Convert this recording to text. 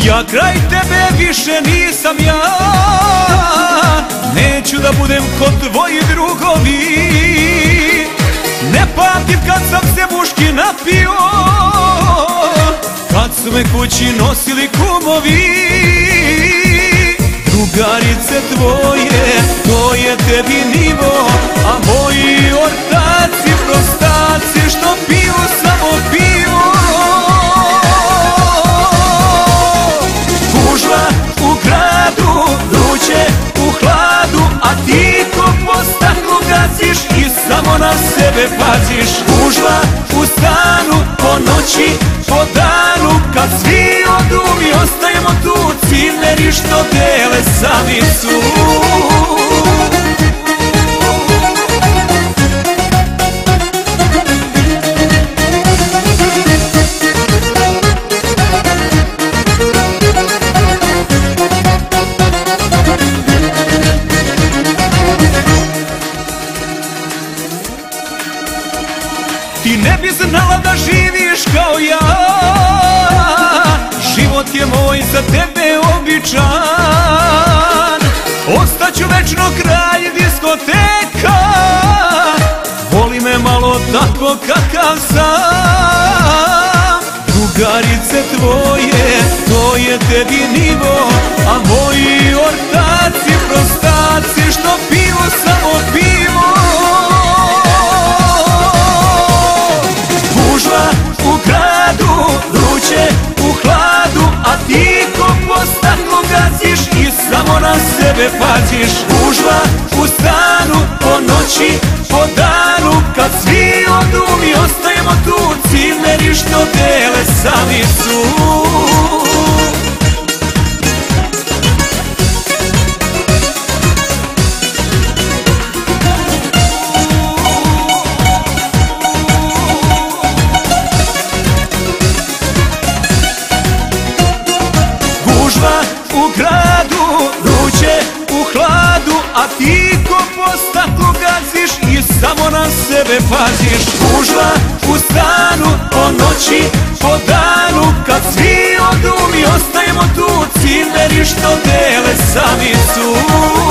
Ja kraj tebe više nisam ja, neću da budem kod tvoji drugovi. Ne pamtim kad sam se muški napio, kad su me kući nosili kumovi. Drugarice tvoje, to je tebi nivo, a moji ortaci, prostaci što piju samo pivo. Gužva u gradu, vruće u hladu, a ti ko po staklu gaziš i samo na sebe paziš. Gužva u stanu, po noći, po danu, kad svi odu mi ostajemo tu, cimeri što dele samicu. Ti ne bi znala da živiš kao ja, život je moj za tebe običan. Ostaću večno kraj diskoteka, voli me malo tako kakav sam. Drugarice tvoje, to je tebi nivo, a moji ortaci, prostaci što piju samo pivo. Gužva u gradu, vruće u hladu, a ti ko po staklu gaziš i samo na sebe paziš. Gužva u stanu, po noći, po danu, kad svi odu mi ostajemo tu, cimeri što dele samicu. U gradu, vruće u hladu, a ti ko po staklu gaziš i samo na sebe paziš. Gužva u stanu, po noći, po danu, kad svi odu mi ostajemo tu, cimeri što dele samicu.